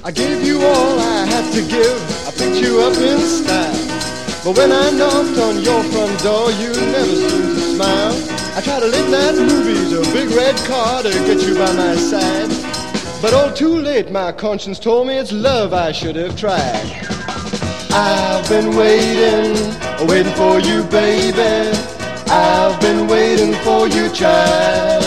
I gave you all I had to give. I picked you up in style. But when I knocked on your front door, you never seemed to smile. I tried to lend that movies, a big red car to get you by my side. But all too late, my conscience told me it's love I should have tried. I've been waiting for you, baby. I've been waiting for you, child.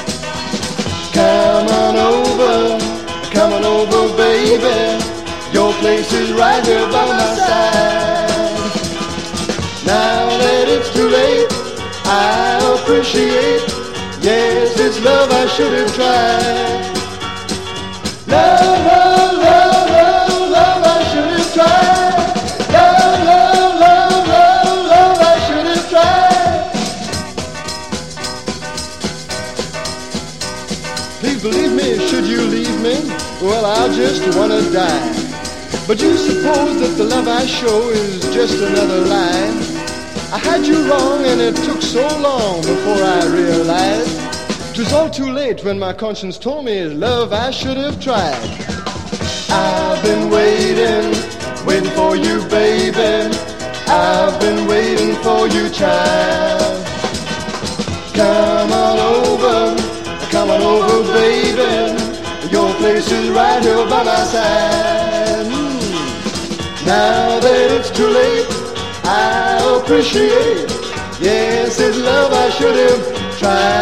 Come on over, baby. Your place is right here by my side. Now that it's too late, I appreciate. Yes, it's love I should have tried. Love, love, love, love, love, I should have tried. Love, love, love, love, love, I should have tried. Please believe me, should you leave me, well, I'll just wanna die. But you suppose that the love I show is just another lie. I had you wrong and it took so long before I realized. It was all too late when my conscience told me love I should have tried. I've been waiting for you, baby. I've been waiting for you, child. Come on over, baby. Your place is right here by my side. Now that it's too late, I appreciate. Yes, it's love I should have tried.